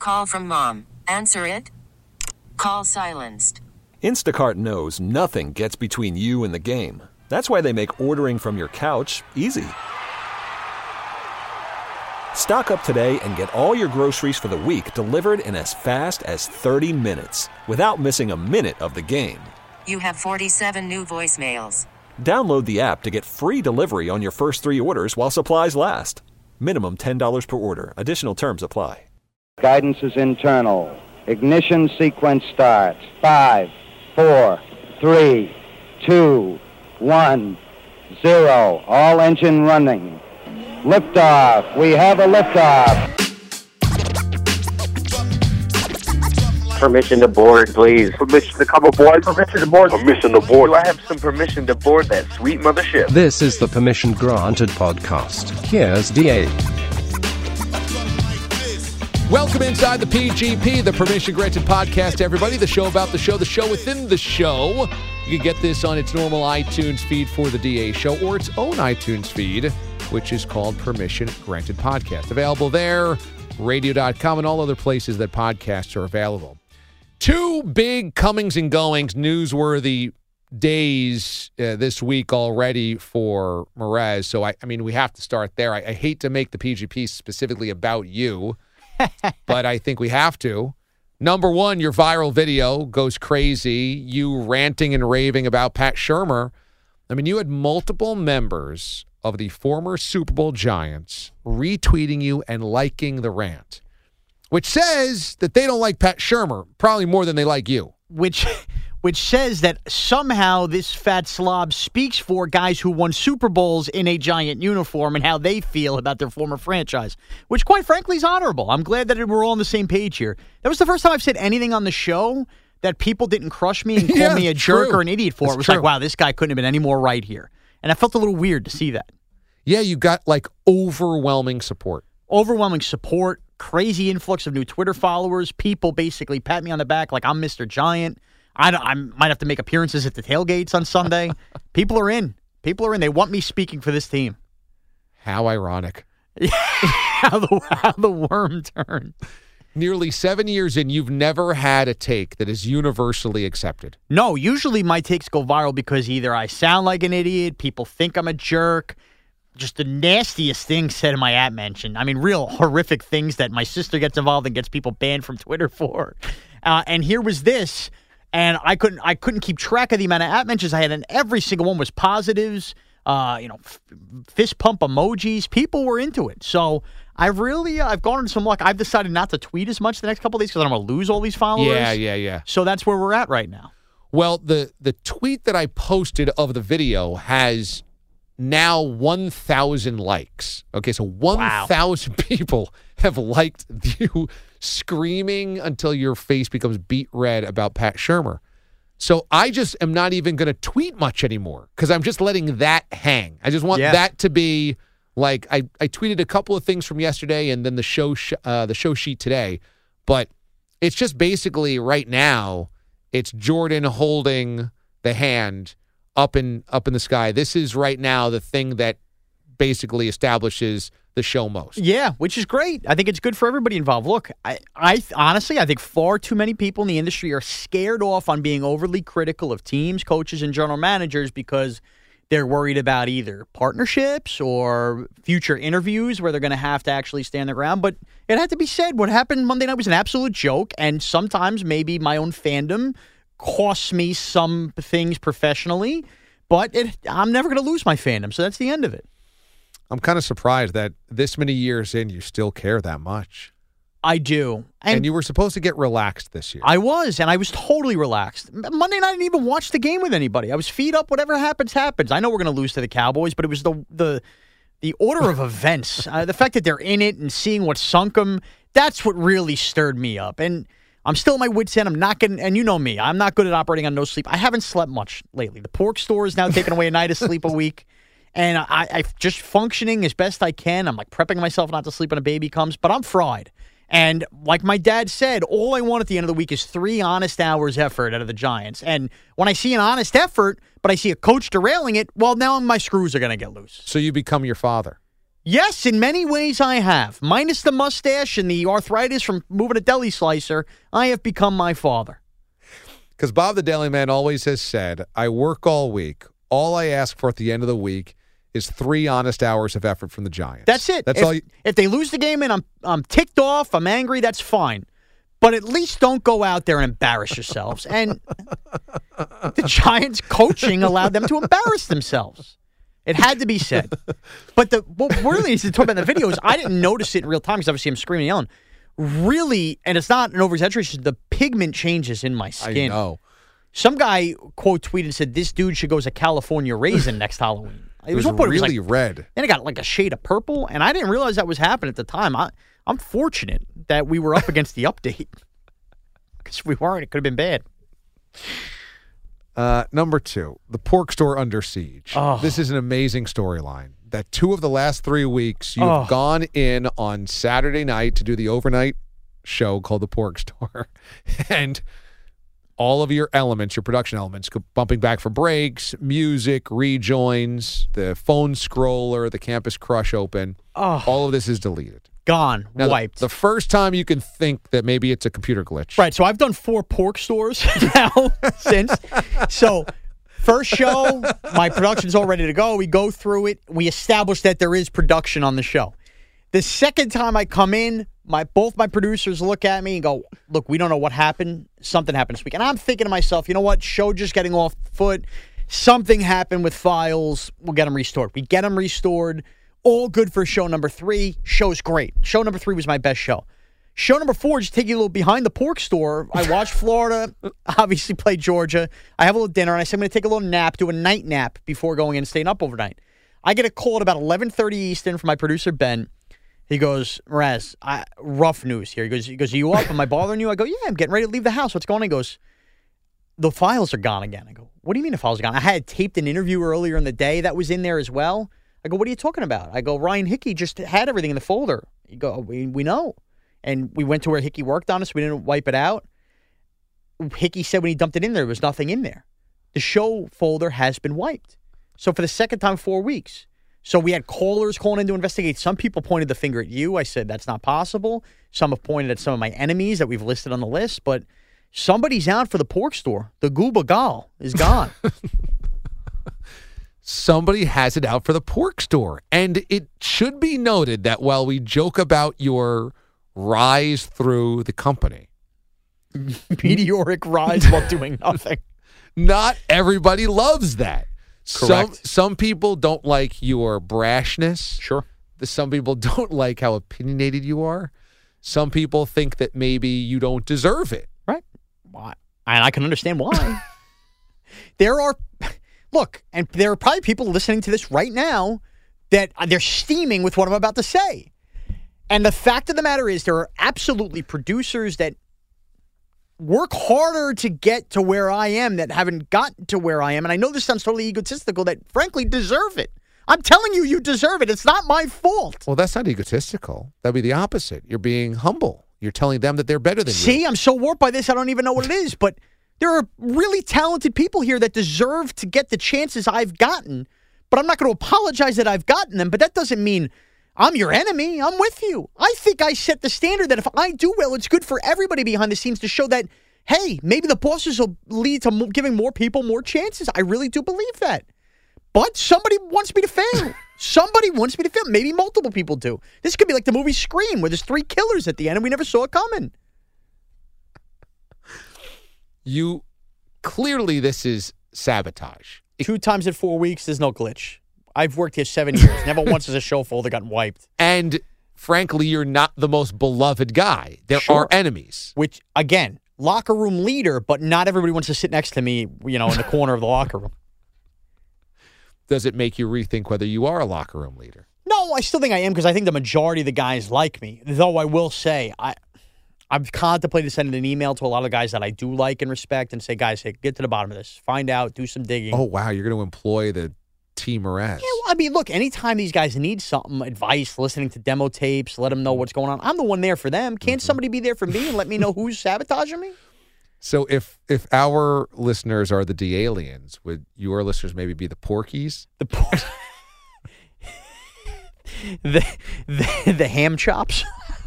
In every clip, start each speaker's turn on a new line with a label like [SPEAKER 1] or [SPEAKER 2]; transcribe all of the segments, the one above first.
[SPEAKER 1] Call from mom. Answer it. Call silenced.
[SPEAKER 2] Instacart knows nothing gets between you and the game. That's why they make ordering from your couch easy. Stock up today and get all your groceries for the week delivered in as fast as 30 minutes without missing a minute of the game.
[SPEAKER 1] You have 47 new voicemails.
[SPEAKER 2] Download the app to get free delivery on your first 3 orders while supplies last. Minimum $10 per order. Additional terms apply.
[SPEAKER 3] Guidance is internal. Ignition sequence starts. 5, 4, 3, 2, 1, 0. All engine running. Liftoff. We have a liftoff.
[SPEAKER 4] Permission to board, please.
[SPEAKER 5] Permission to come aboard. Permission to board.
[SPEAKER 4] Permission to board.
[SPEAKER 5] Do I have some permission to board that sweet mothership?
[SPEAKER 6] This is the Permission Granted podcast. Here's DA.
[SPEAKER 7] Welcome inside the PGP, the Permission Granted podcast, everybody. The show about the show within the show. You can get this on its normal iTunes feed for the DA show or its own iTunes feed, which is called Permission Granted Podcast. Available there, radio.com, and all other places that podcasts are available. 2 big comings and goings, newsworthy days this week already for Mraz. So, I mean, we have to start there. I hate to make the PGP specifically about you, but I think we have to. Number one, your viral video goes crazy. You ranting and raving about Pat Shurmur. I mean, you had multiple members of the former Super Bowl Giants retweeting you and liking the rant, which says that they don't like Pat Shurmur, probably more than they like you.
[SPEAKER 8] Which says that somehow this fat slob speaks for guys who won Super Bowls in a Giant uniform and how they feel about their former franchise, which quite frankly is honorable. I'm glad that we're all on the same page here. That was the first time I've said anything on the show that people didn't crush me and call me a jerk or an idiot for. It was like, wow, this guy couldn't have been any more right here. And I felt a little weird to see that.
[SPEAKER 7] Yeah, you got like overwhelming support.
[SPEAKER 8] Overwhelming support, crazy influx of new Twitter followers. People basically pat me on the back like I'm Mr. Giant. I might have to make appearances at the tailgates on Sunday. People are in. They want me speaking for this team.
[SPEAKER 7] How ironic.
[SPEAKER 8] how the worm turned.
[SPEAKER 7] Nearly 7 years in, you've never had a take that is universally accepted.
[SPEAKER 8] No, usually my takes go viral because either I sound like an idiot, people think I'm a jerk, just the nastiest things said in my app mention. I mean, real horrific things that my sister gets involved and gets people banned from Twitter for. And here was this. And I couldn't keep track of the amount of app mentions I had, and every single one was positives, fist pump emojis. People were into it. So I've gone into some luck. I've decided not to tweet as much the next couple of days because I'm going to lose all these followers.
[SPEAKER 7] Yeah.
[SPEAKER 8] So that's where we're at right now.
[SPEAKER 7] Well, the tweet that I posted of the video has now 1,000 likes. Okay, so 1,000 people have liked you screaming until your face becomes beet red about Pat Shurmur. So I just am not even going to tweet much anymore because I'm just letting that hang. I just want that to be like I tweeted a couple of things from yesterday and then the show sheet today, but it's just basically right now it's Jordan holding the hand up in the sky. This is right now the thing that basically establishes the show most.
[SPEAKER 8] Yeah, which is great. I think it's good for everybody involved. Look, I honestly, I think far too many people in the industry are scared off on being overly critical of teams, coaches, and general managers because they're worried about either partnerships or future interviews where they're going to have to actually stand their ground. But it had to be said, what happened Monday night was an absolute joke, and sometimes maybe my own fandom costs me some things professionally, but I'm never going to lose my fandom, so that's the end of it.
[SPEAKER 7] I'm kind of surprised that this many years in, you still care that much.
[SPEAKER 8] I do.
[SPEAKER 7] And you were supposed to get relaxed this year.
[SPEAKER 8] I was, and I was totally relaxed. Monday night, I didn't even watch the game with anybody. I was feet up. Whatever happens, happens. I know we're going to lose to the Cowboys, but it was the order of events. The fact that they're in it and seeing what sunk them, that's what really stirred me up. And I'm still at my wit's end. I'm not getting, and you know me, I'm not good at operating on no sleep. I haven't slept much lately. The pork store is now taking away a night of sleep a week. And I just functioning as best I can. I'm like prepping myself not to sleep when a baby comes, but I'm fried. And like my dad said, all I want at the end of the week is 3 honest hours effort out of the Giants. And when I see an honest effort, but I see a coach derailing it, well, now my screws are going to get loose.
[SPEAKER 7] So you become your father.
[SPEAKER 8] Yes, in many ways I have. Minus the mustache and the arthritis from moving a deli slicer, I have become my father.
[SPEAKER 7] Because Bob the Daily Man always has said, I work all week. All I ask for at the end of the week is 3 honest hours of effort from the Giants.
[SPEAKER 8] That's it.
[SPEAKER 7] That's
[SPEAKER 8] if,
[SPEAKER 7] all.
[SPEAKER 8] If they lose the game and I'm ticked off, I'm angry, that's fine. But at least don't go out there and embarrass yourselves. And the Giants coaching allowed them to embarrass themselves. It had to be said. But what really needs to talk about in the video is I didn't notice it in real time because obviously I'm screaming and yelling. Really, and it's not an over-exaggeration, the pigment changes in my skin.
[SPEAKER 7] I know.
[SPEAKER 8] Some guy, quote, tweeted and said, this dude should go as a California raisin next Halloween.
[SPEAKER 7] It was
[SPEAKER 8] one point,
[SPEAKER 7] really
[SPEAKER 8] it was
[SPEAKER 7] red.
[SPEAKER 8] Then it got like a shade of purple, and I didn't realize that was happening at the time. I'm fortunate that we were up against the update because if we weren't, it could have been bad.
[SPEAKER 7] Number 2, the pork store under siege.
[SPEAKER 8] Oh.
[SPEAKER 7] This is an amazing storyline. That 2 of the last 3 weeks, you've gone in on Saturday night to do the overnight show called The Pork Store. And all of your elements, your production elements, bumping back for breaks, music, rejoins, the phone scroller, the Campus Crush open. All of this is deleted.
[SPEAKER 8] Gone,
[SPEAKER 7] Now,
[SPEAKER 8] wiped.
[SPEAKER 7] The first time you can think that maybe it's a computer glitch.
[SPEAKER 8] Right, so I've done 4 pork stores now since. So first show, my production's all ready to go. We go through it. We establish that there is production on the show. The second time I come in, both my producers look at me and go, look, we don't know what happened. Something happened this week. And I'm thinking to myself, you know what? Show just getting off foot. Something happened with files. We'll get them restored. We get them restored. All good for show number 3. Show's great. Show number 3 was my best show. Show number 4, just take you a little behind the pork store. I watched Florida, obviously played Georgia. I have a little dinner, and I said I'm going to take a little nap, do a night nap before going in and staying up overnight. I get a call at about 11:30 Eastern from my producer, Ben. He goes, Mraz, rough news here. He goes, are you up? Am I bothering you? I go, yeah, I'm getting ready to leave the house. What's going on? He goes, the files are gone again. I go, what do you mean the files are gone? I had taped an interview earlier in the day that was in there as well. I go, what are you talking about? I go, Ryan Hickey just had everything in the folder. You go, we know. And we went to where Hickey worked on it, so we didn't wipe it out. Hickey said when he dumped it in there was nothing in there. The show folder has been wiped. So for the second time in 4 weeks. So we had callers calling in to investigate. Some people pointed the finger at you. I said, that's not possible. Some have pointed at some of my enemies that we've listed on the list. But somebody's out for the pork store. The Gooba Gal is gone.
[SPEAKER 7] Somebody has it out for the pork store. And it should be noted that while we joke about your rise through the company,
[SPEAKER 8] meteoric rise while doing nothing,
[SPEAKER 7] not everybody loves that.
[SPEAKER 8] Correct.
[SPEAKER 7] Some people don't like your brashness.
[SPEAKER 8] Sure.
[SPEAKER 7] Some people don't like how opinionated you are. Some people think that maybe you don't deserve it.
[SPEAKER 8] Right. Why? And I can understand why. There are probably people listening to this right now that they're steaming with what I'm about to say. And the fact of the matter is there are absolutely producers that work harder to get to where I am that haven't gotten to where I am. And I know this sounds totally egotistical that frankly deserve it. I'm telling you, you deserve it. It's not my fault.
[SPEAKER 7] Well, that's not egotistical. That'd be the opposite. You're being humble. You're telling them that they're better than you.
[SPEAKER 8] See, I'm so warped by this, I don't even know what it is. But there are really talented people here that deserve to get the chances I've gotten. But I'm not going to apologize that I've gotten them. But that doesn't mean I'm your enemy. I'm with you. I think I set the standard that if I do well, it's good for everybody behind the scenes to show that, hey, maybe the bosses will lead to giving more people more chances. I really do believe that. But somebody wants me to fail. Somebody wants me to fail. Maybe multiple people do. This could be like the movie Scream, where there's 3 killers at the end and we never saw it coming.
[SPEAKER 7] Clearly, this is sabotage.
[SPEAKER 8] 2 times in 4 weeks, there's no glitch. I've worked here 7 years. Never once has a show folder gotten wiped.
[SPEAKER 7] And frankly, you're not the most beloved guy. There are enemies.
[SPEAKER 8] Which, again, locker room leader, but not everybody wants to sit next to me, in the corner of the locker room.
[SPEAKER 7] Does it make you rethink whether you are a locker room leader?
[SPEAKER 8] No, I still think I am because I think the majority of the guys like me. Though I will say, I've contemplated sending an email to a lot of guys that I do like and respect and say, guys, hey, get to the bottom of this. Find out, do some digging.
[SPEAKER 7] Oh, wow. You're going to employ the Team Mraz.
[SPEAKER 8] Yeah, well, I mean, look, anytime these guys need something, advice, listening to demo tapes, let them know what's going on, I'm the one there for them. Can't somebody be there for me and let me know who's sabotaging me?
[SPEAKER 7] So if our listeners are the D-aliens, would your listeners maybe be the Porkies?
[SPEAKER 8] the ham chops.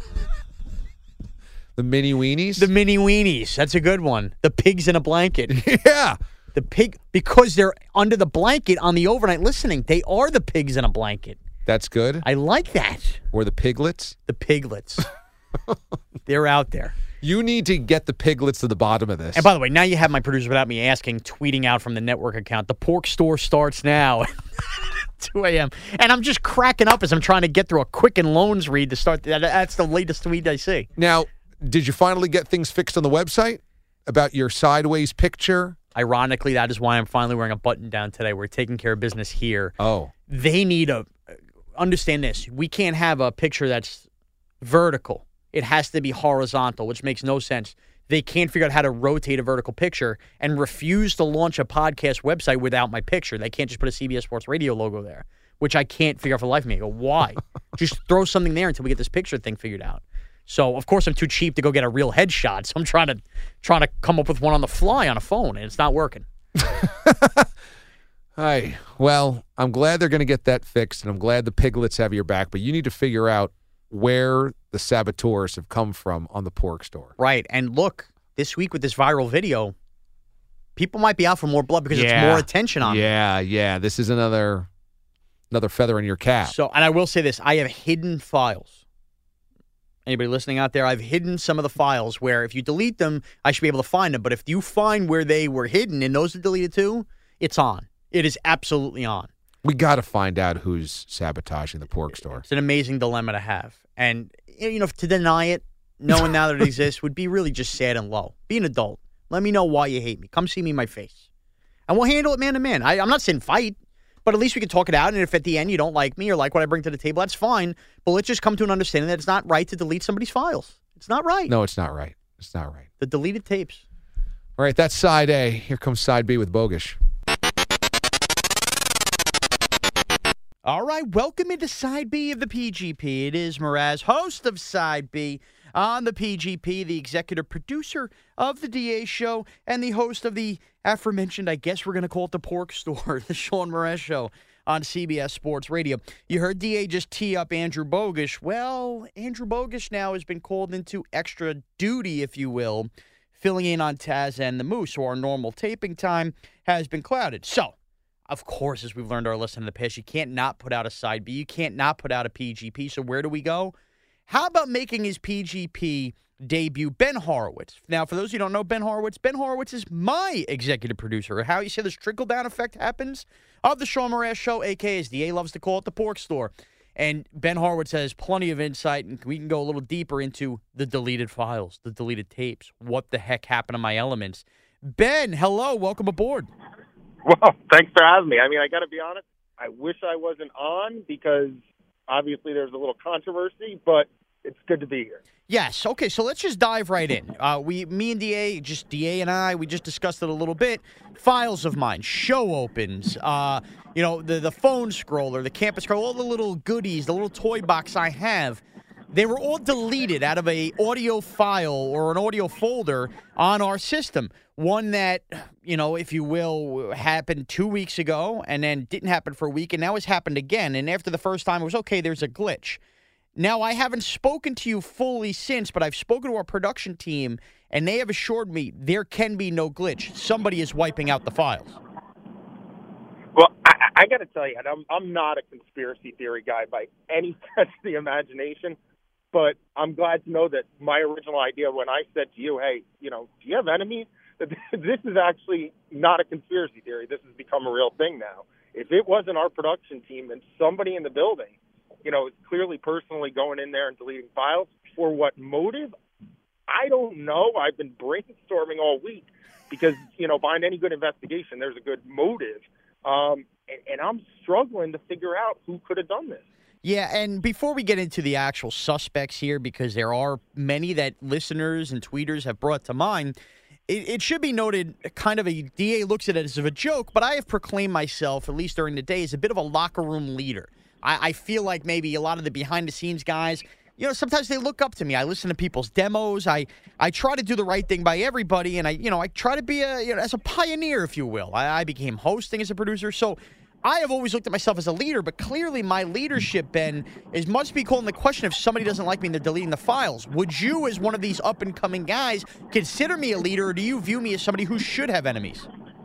[SPEAKER 7] The mini weenies?
[SPEAKER 8] The mini weenies. That's a good one. The pigs in a blanket.
[SPEAKER 7] Yeah.
[SPEAKER 8] The pig, because they're under the blanket on the overnight listening. They are the pigs in a blanket.
[SPEAKER 7] That's good.
[SPEAKER 8] I like that.
[SPEAKER 7] Or the piglets?
[SPEAKER 8] The piglets. They're out there.
[SPEAKER 7] You need to get the piglets to the bottom of this.
[SPEAKER 8] And by the way, now you have my producer, without me asking, tweeting out from the network account, the pork store starts now. 2 a.m. And I'm just cracking up as I'm trying to get through a Quicken Loans read to start. That's the latest tweet I see.
[SPEAKER 7] Now, did you finally get things fixed on the website about your sideways picture?
[SPEAKER 8] Ironically, that is why I'm finally wearing a button down today. We're taking care of business here.
[SPEAKER 7] Oh.
[SPEAKER 8] They need understand this. We can't have a picture that's vertical. It has to be horizontal, which makes no sense. They can't figure out how to rotate a vertical picture and refuse to launch a podcast website without my picture. They can't just put a CBS Sports Radio logo there, which I can't figure out for the life of me. I go, why? Just throw something there until we get this picture thing figured out. So, of course, I'm too cheap to go get a real headshot, so I'm trying to come up with one on the fly on a phone, and it's not working.
[SPEAKER 7] Hi. Well, I'm glad they're going to get that fixed, and I'm glad the piglets have your back, but you need to figure out where the saboteurs have come from on the pork store.
[SPEAKER 8] Right. And look, this week with this viral video, people might be out for more blood because it's more attention on them.
[SPEAKER 7] Yeah. This is another feather in your cap.
[SPEAKER 8] So, and I will say this, I have hidden files. Anybody listening out there, I've hidden some of the files where if you delete them, I should be able to find them. But if you find where they were hidden and those are deleted too, it's on. It is absolutely on.
[SPEAKER 7] We got to find out who's sabotaging the pork store.
[SPEAKER 8] It's an amazing dilemma to have. And, to deny it, knowing now that it exists, would be really just sad and low. Be an adult. Let me know why you hate me. Come see me in my face. And we'll handle it man to man. I'm not saying fight, but at least we can talk it out. And if at the end you don't like me or like what I bring to the table, that's fine. But let's just come to an understanding that it's not right to delete somebody's files. It's not right.
[SPEAKER 7] No, it's not right. It's not right.
[SPEAKER 8] The deleted tapes.
[SPEAKER 7] All right, that's side A. Here comes side B with Bogish.
[SPEAKER 8] All right, welcome into Side B of the PGP. It is Mraz, host of Side B on the PGP, the executive producer of the DA show, and the host of the aforementioned, I guess we're going to call it the pork store, the Sean Mraz show on CBS Sports Radio. You heard DA just tee up Andrew Bogish. Well, Andrew Bogish now has been called into extra duty, if you will, filling in on Taz and the Moose, so our normal taping time has been clouded. So, of course, as we've learned our lesson in the past, you can't not put out a Side B. You can't not put out a PGP. So where do we go? How about making his PGP debut, Ben Horowitz? Now, for those of you who don't know Ben Horowitz is my executive producer. How you say this trickle-down effect happens of the Sean Mraz show, a.k.a. as DA loves to call it, the pork store. And Ben Horowitz has plenty of insight, and we can go a little deeper into the deleted files, the deleted tapes, what the heck happened to my elements. Ben, hello. Welcome aboard.
[SPEAKER 5] Well, thanks for having me. I mean, I got to be honest, I wish I wasn't on because obviously there's a little controversy, but it's good to be here.
[SPEAKER 8] Yes. Okay, so let's just dive right in. Me and DA and I, we just discussed it a little bit. Files of mine, show opens, the phone scroller, the campus scroller, all the little goodies, the little toy box I have. They were all deleted out of a audio file or an audio folder on our system. One that, if you will, happened 2 weeks ago and then didn't happen for a week, and now it's happened again. And after the first time, it was, okay, there's a glitch. Now, I haven't spoken to you fully since, but I've spoken to our production team, and they have assured me there can be no glitch. Somebody is wiping out the files.
[SPEAKER 5] Well, I got to tell you, I'm not a conspiracy theory guy by any stretch of the imagination. But I'm glad to know that my original idea when I said to you, hey, do you have enemies? This is actually not a conspiracy theory. This has become a real thing now. If it wasn't our production team and somebody in the building, is clearly personally going in there and deleting files, for what motive? I don't know. I've been brainstorming all week because, behind any good investigation, there's a good motive. And I'm struggling to figure out who could have done this.
[SPEAKER 8] Yeah, and before we get into the actual suspects here, because there are many that listeners and tweeters have brought to mind, it should be noted, kind of a DA looks at it as a joke, but I have proclaimed myself, at least during the day, as a bit of a locker room leader. I feel like maybe a lot of the behind-the-scenes guys, sometimes they look up to me. I listen to people's demos. I try to do the right thing by everybody, and I try to be as a pioneer, if you will. I became hosting as a producer, so I have always looked at myself as a leader, but clearly my leadership, Ben, is must be called in the question if somebody doesn't like me and they're deleting the files. Would you, as one of these up-and-coming guys, consider me a leader, or do you view me as somebody who should have enemies?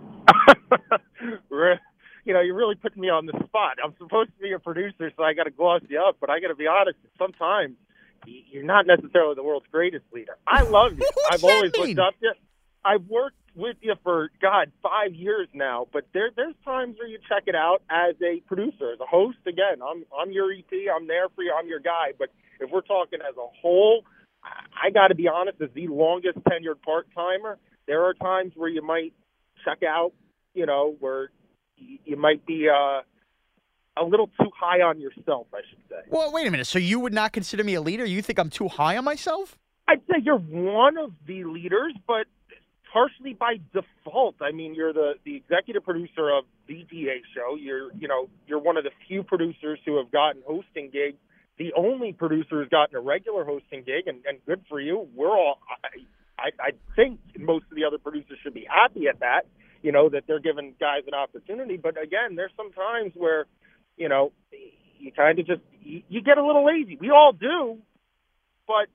[SPEAKER 5] You're really putting me on the spot. I'm supposed to be a producer, so I got to gloss you up, but I got to be honest, sometimes you're not necessarily the world's greatest leader. I love you. I've always looked up to you. I've worked with you for, 5 years now, but there's times where you check it out as a producer, as a host. Again, I'm your EP. I'm there for you. I'm your guy. But if we're talking as a whole, I got to be honest, as the longest tenured part-timer, there are times where you might check out, where you might be a little too high on yourself, I should say.
[SPEAKER 8] Well, wait a minute. So you would not consider me a leader? You think I'm too high on myself?
[SPEAKER 5] I'd say you're one of the leaders, but partially by default. I mean, you're the executive producer of the DA show. You're one of the few producers who have gotten hosting gigs. The only producer who's gotten a regular hosting gig, and good for you. I think most of the other producers should be happy at that, that they're giving guys an opportunity. But again, there's some times where, you kind of just, you get a little lazy. We all do, but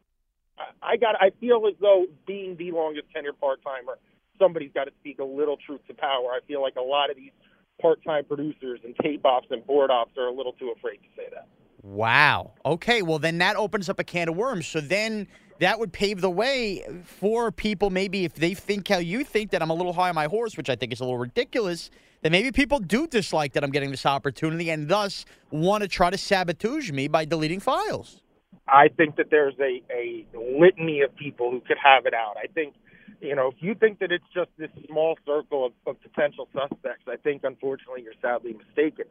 [SPEAKER 5] I feel as though being the longest tenured part-timer, somebody's got to speak a little truth to power. I feel like a lot of these part-time producers and tape ops and board ops are a little too afraid to say that.
[SPEAKER 8] Wow. Okay, well, then that opens up a can of worms. So then that would pave the way for people, maybe if they think how you think, that I'm a little high on my horse, which I think is a little ridiculous, then maybe people do dislike that I'm getting this opportunity and thus want to try to sabotage me by deleting files.
[SPEAKER 5] I think that there's a litany of people who could have it out. I think, if you think that it's just this small circle of potential suspects, I think, unfortunately, you're sadly mistaken.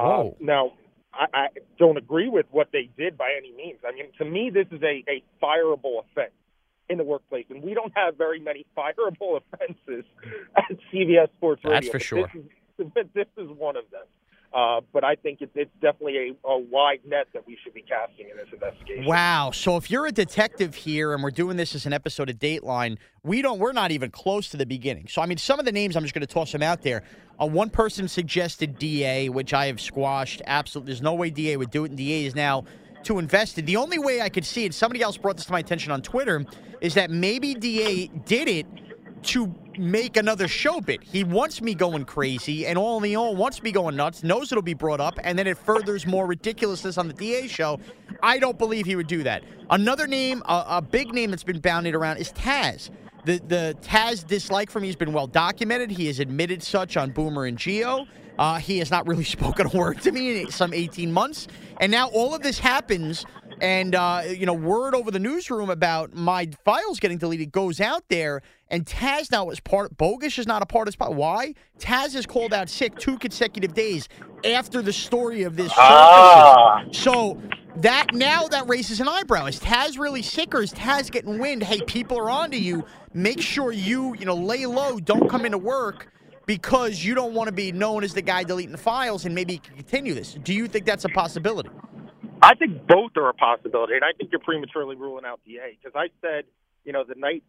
[SPEAKER 5] Now, I don't agree with what they did by any means. I mean, to me, this is a fireable offense in the workplace, and we don't have very many fireable offenses at CBS Sports Radio.
[SPEAKER 8] That's for sure.
[SPEAKER 5] This is one of them. But I think it's definitely a wide net that we should be casting in this investigation.
[SPEAKER 8] Wow. So if you're a detective here and we're doing this as an episode of Dateline, we're not even close to the beginning. So, I mean, some of the names, I'm just going to toss them out there. One person suggested DA, which I have squashed. Absolutely. There's no way DA would do it, and DA is now too invested. The only way I could see it, somebody else brought this to my attention on Twitter, is that maybe DA did it to make another show bit. He wants me going crazy, and all in all wants me going nuts, knows it'll be brought up, and then it furthers more ridiculousness on the DA show. I don't believe he would do that. Another name, a big name that's been bounded around, is Taz. The Taz dislike for me has been well documented. He has admitted such on Boomer and Geo. He has not really spoken a word to me in some 18 months. And now all of this happens, and, word over the newsroom about my files getting deleted goes out there, and Taz now is Bogus is not a part of this. Why? Taz is called out sick 2 consecutive days after the story of this surfaces. So that raises an eyebrow. Is Taz really sick, or is Taz getting wind? Hey, people are onto you. Make sure you lay low. Don't come into work because you don't want to be known as the guy deleting the files, and maybe you can continue this. Do you think that's a possibility?
[SPEAKER 5] I think both are a possibility, and I think you're prematurely ruling out DA, because I said, the night,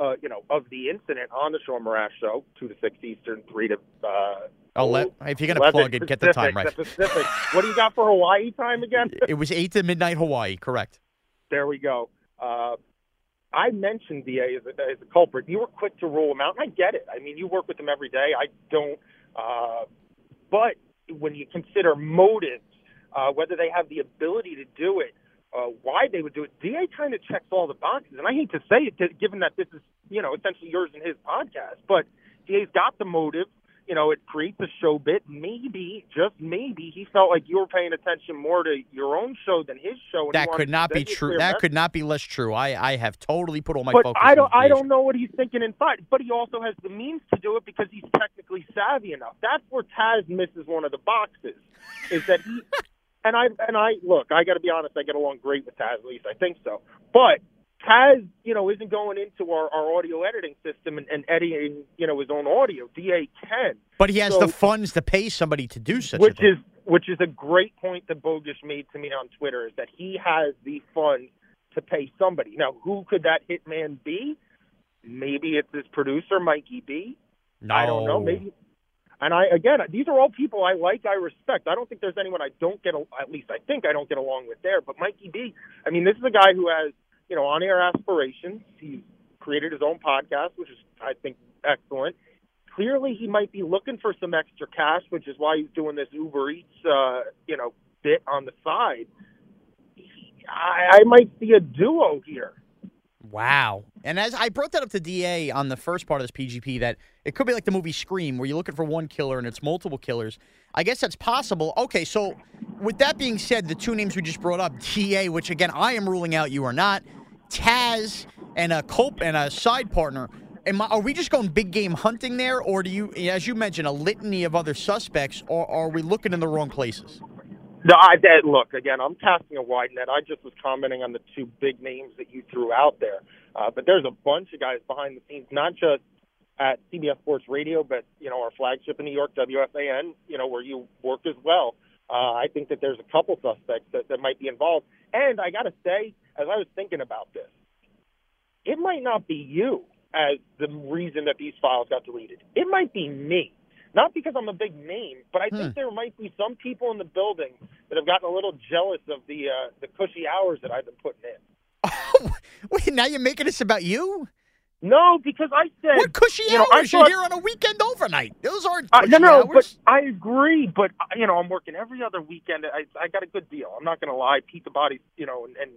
[SPEAKER 5] of the incident on the Sean Marash show, 2 to 6 Eastern, 3 to
[SPEAKER 8] if you're going to plug it, get the time right.
[SPEAKER 5] Pacific. What do you got for Hawaii time again?
[SPEAKER 8] It was 8 to midnight Hawaii, correct.
[SPEAKER 5] There we go. I mentioned DA as a culprit. You were quick to rule him out, and I get it. I mean, you work with him every day. I don't. But when you consider motives, whether they have the ability to do it, why they would do it, DA kind of checks all the boxes. And I hate to say it, given that this is, essentially yours and his podcast. But DA's got the motive. It creates a show bit. Maybe, just maybe, he felt like you were paying attention more to your own show than his show.
[SPEAKER 8] That could not be true. That could not be less true. I have totally put all my focus
[SPEAKER 5] on it. I don't know what he's thinking inside, but he also has the means to do it because he's technically savvy enough. That's where Taz misses one of the boxes, is that he... And I look, I got to be honest, I get along great with Taz, at least I think so. But Taz, isn't going into our audio editing system and editing, his own audio. DA can.
[SPEAKER 8] But he has the funds to pay somebody to do such a thing.
[SPEAKER 5] Which is a great point that Bogus made to me on Twitter, is that he has the funds to pay somebody. Now, who could that hitman be? Maybe it's his producer, Mikey B.
[SPEAKER 8] No.
[SPEAKER 5] I don't know. Maybe. And these are all people I like, I respect. I don't think there's anyone I don't get, at least I think I don't get along with there. But Mikey B, I mean, this is a guy who has, on-air aspirations. He's created his own podcast, which is, I think, excellent. Clearly, he might be looking for some extra cash, which is why he's doing this Uber Eats, bit on the side. I might see a duo here.
[SPEAKER 8] Wow. And as I brought that up to DA on the first part of this PGP, that it could be like the movie Scream, where you're looking for one killer and it's multiple killers. I guess that's possible. Okay, so with that being said, the two names we just brought up, DA, which again I am ruling out, you are not, Taz and a Cope and a side partner. Are we just going big game hunting there, or do you, as you mentioned, a litany of other suspects, or are we looking in the wrong places?
[SPEAKER 5] No, look, again, I'm casting a wide net. I just was commenting on the two big names that you threw out there. But there's a bunch of guys behind the scenes, not just at CBS Sports Radio, but, our flagship in New York, WFAN, where you work as well. I think that there's a couple suspects that might be involved. And I got to say, as I was thinking about this, it might not be you as the reason that these files got deleted. It might be me. Not because I'm a big name, but I think there might be some people in the building that have gotten a little jealous of the cushy hours that I've been putting in.
[SPEAKER 8] Oh, wait, now you're making this about you?
[SPEAKER 5] No, because I said...
[SPEAKER 8] What cushy hours? You're here on a weekend overnight. Those aren't cushy hours.
[SPEAKER 5] But I agree. But, I'm working every other weekend. I got a good deal. I'm not going to lie. Pizza bodies, and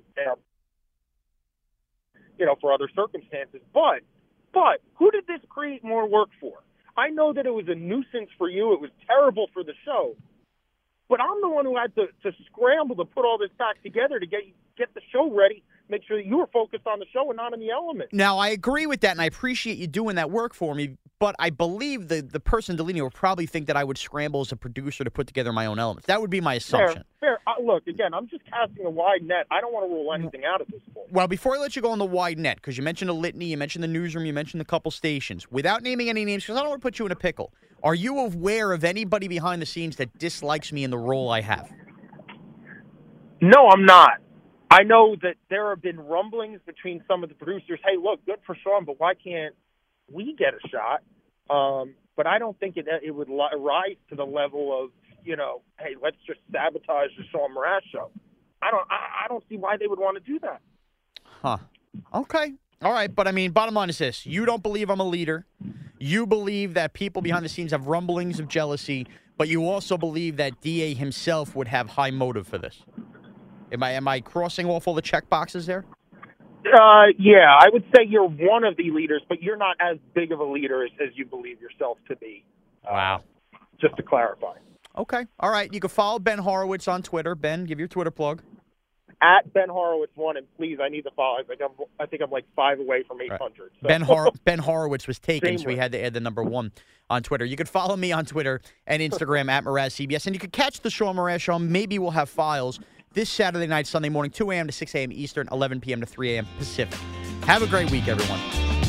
[SPEAKER 5] for other circumstances. But who did this create more work for? I know that it was a nuisance for you. It was terrible for the show. But I'm the one who had to scramble to put all this back together to get the show ready, make sure that you were focused on the show and not on the element.
[SPEAKER 8] Now, I agree with that, and I appreciate you doing that work for me, but I believe the person deleting it would probably think that I would scramble as a producer to put together my own elements. That would be my assumption.
[SPEAKER 5] Fair. Look, again, I'm just casting a wide net. I don't want to rule anything out at this point.
[SPEAKER 8] Well, before I let you go on the wide net, because you mentioned a litany, you mentioned the newsroom, you mentioned a couple stations, without naming any names, because I don't want to put you in a pickle, are you aware of anybody behind the scenes that dislikes me in the role I have?
[SPEAKER 5] No, I'm not. I know that there have been rumblings between some of the producers. Hey, look, good for Sean, but why can't we get a shot? But I don't think it would rise to the level of, hey, let's just sabotage the Sean Mraz show. I don't see why they would want to do that.
[SPEAKER 8] Huh. Okay. All right. But, bottom line is this. You don't believe I'm a leader. You believe that people behind the scenes have rumblings of jealousy, but you also believe that DA himself would have high motive for this. Am I crossing off all the check boxes there?
[SPEAKER 5] Yeah, I would say you're one of the leaders, but you're not as big of a leader as you believe yourself to be.
[SPEAKER 8] Wow.
[SPEAKER 5] Just to clarify.
[SPEAKER 8] Okay. All right. You can follow Ben Horowitz on Twitter. Ben, give your Twitter plug.
[SPEAKER 5] At Ben Horowitz1, and please, I need to follow. I think I'm like 5 away from 800.
[SPEAKER 8] Right. So. Ben Horowitz was taken, so we had to add the number 1 on Twitter. You could follow me on Twitter and Instagram at MrazCBS, and you could catch the Sean Mraz Show. Maybe we'll have files this Saturday night, Sunday morning, 2 a.m. to 6 a.m. Eastern, 11 p.m. to 3 a.m. Pacific. Have a great week, everyone.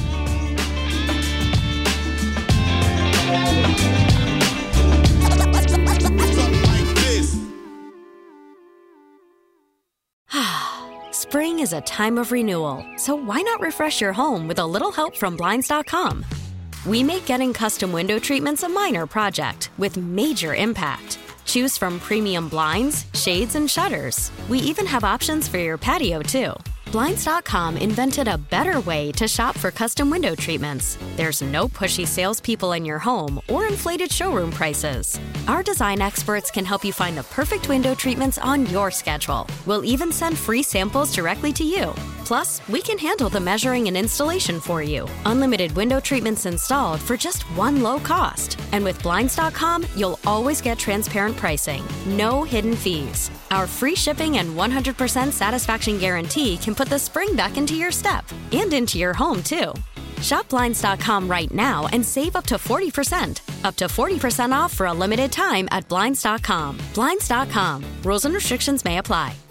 [SPEAKER 4] Spring is a time of renewal, so why not refresh your home with a little help from Blinds.com? We make getting custom window treatments a minor project with major impact. Choose from premium blinds, shades, and shutters. We even have options for your patio, too. Blinds.com invented a better way to shop for custom window treatments. There's no pushy salespeople in your home or inflated showroom prices. Our design experts can help you find the perfect window treatments on your schedule. We'll even send free samples directly to you. Plus, we can handle the measuring and installation for you. Unlimited window treatments installed for just one low cost. And with Blinds.com, you'll always get transparent pricing. No hidden fees. Our free shipping and 100% satisfaction guarantee can put the spring back into your step and into your home, too. Shop Blinds.com right now and save up to 40%. Up to 40% off for a limited time at Blinds.com. Blinds.com. Rules and restrictions may apply.